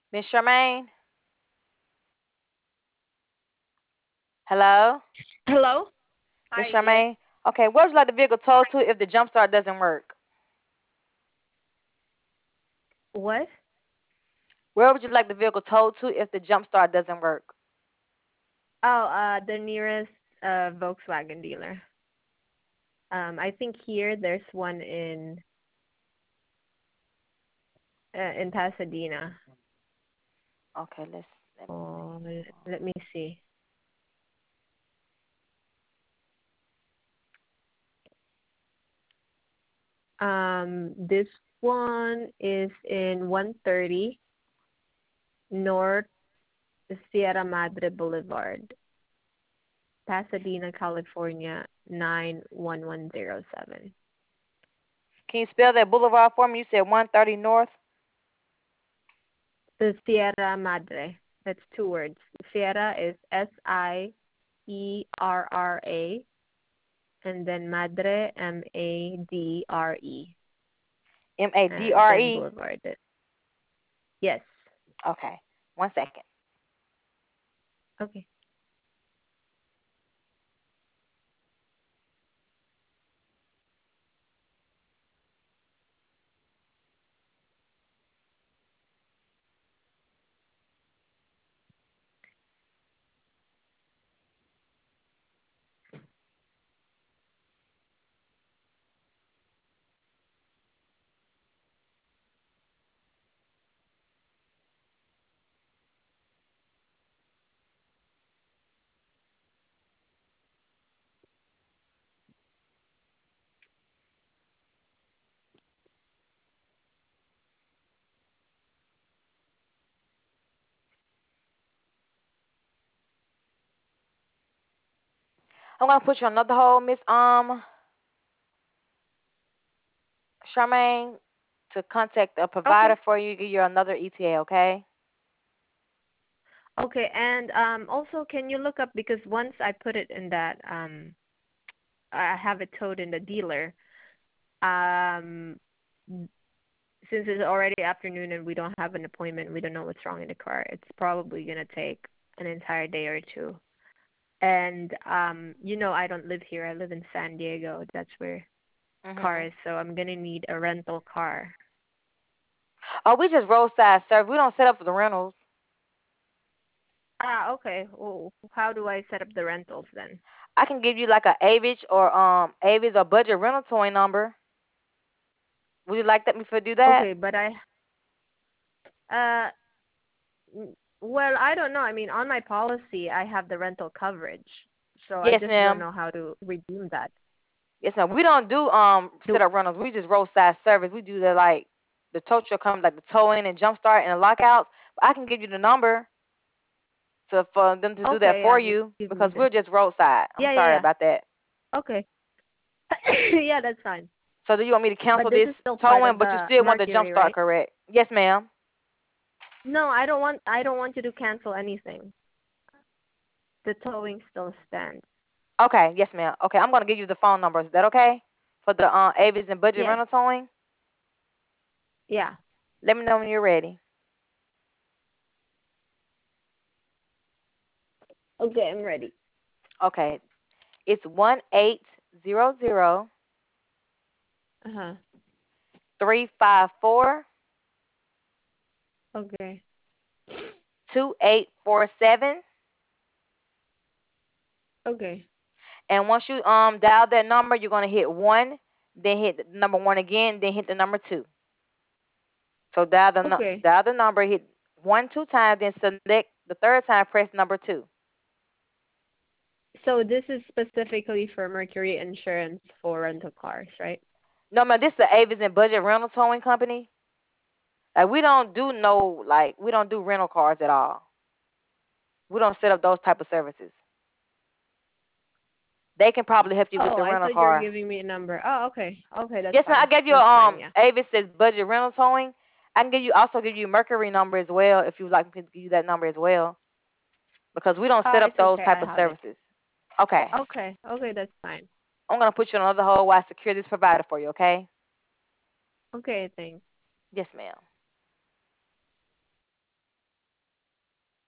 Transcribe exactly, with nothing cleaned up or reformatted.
Miss Charmaine? Hello? Hello? Miss Hi, yes. Charmaine? Okay, where would you like the vehicle towed to if the jump start doesn't work? What? Where would you like the vehicle towed to if the jump start doesn't work? Oh, uh, the nearest uh Volkswagen dealer. Um, I think here there's one in uh, in Pasadena. Okay, let's let me see. Oh, l- let me see. Um, this one is in one thirty North Sierra Madre Boulevard, Pasadena, California nine one one zero seven. Can you spell that boulevard for me? You said one thirty North. The Sierra Madre. That's two words. Sierra is S I E R R A, and then Madre, M A D R E, M A D and R then E. Boulevard. Yes. Okay, one second. Okay. I'm gonna put you on another hold, Miss um Charmaine, to contact a Okay. provider for you, give you another E T A, okay? Okay. And um, also, can you look up because once I put it in that um, I have it towed in the dealer. Um, since it's already afternoon and we don't have an appointment, we don't know what's wrong in the car. It's probably gonna take an entire day or two. And um, you know, I don't live here. I live in San Diego. That's where car Mhm. is. So I'm gonna need a rental car. Oh, we just roadside service. We don't set up for the rentals. Ah, okay. Well, how do I set up the rentals then? I can give you like a Avis or um Avis or budget rental towing number. Would you like that me to do that? Okay, but I uh n- well, I don't know. I mean, on my policy, I have the rental coverage. So I Yes, just don't ma'am. know how to redeem that. Yes, ma'am. We don't do um Do set up rentals. We just roadside service. We do the like the tow truck comes like the towing and jump start and the lockouts. But I can give you the number to for them to do that Okay, for yeah, just you give me because the. we're just roadside. I'm Yeah, yeah, sorry yeah. about that. Okay. Yeah, that's fine. So do you want me to cancel But this this is still part towing, of but you the still want the jump Mercury, start, right? correct? Yes, ma'am. No, I don't want I don't want you to cancel anything. The towing still stands. Okay, yes, ma'am. Okay, I'm gonna give you the phone number. Is that okay? For the uh, Avis and budget Yes. rental towing. Yeah. Let me know when you're ready. Okay, I'm ready. Okay, it's one eight zero zero Uh-huh. three five four Okay. two eight four seven. Okay. And once you um dial that number, you're gonna hit one, then hit the number one again, then hit the number two. So dial the nu- Okay. dial the number, hit one two times, then select the third time, press number two. So this is specifically for Mercury Insurance for rental cars, right? No man, this is the Avis and Budget Rental Towing Company. Like we don't do no like we don't do rental cars at all. We don't set up those type of services. They can probably help you with Oh, the I rental thought you were car. giving me a number. Oh, okay. Okay, that's Yes, ma'am. I fine. gave you a, That's fine, um yeah. Avis says Budget Rental Towing. I can give you also give you Mercury number as well if you would like me to give you that number as well because we don't Uh, set up it's those okay. type I of have it. services. Okay. Okay. Okay, that's fine. I'm gonna put you on another hold while I secure this provider for you. Okay. Okay, thanks. Yes, ma'am.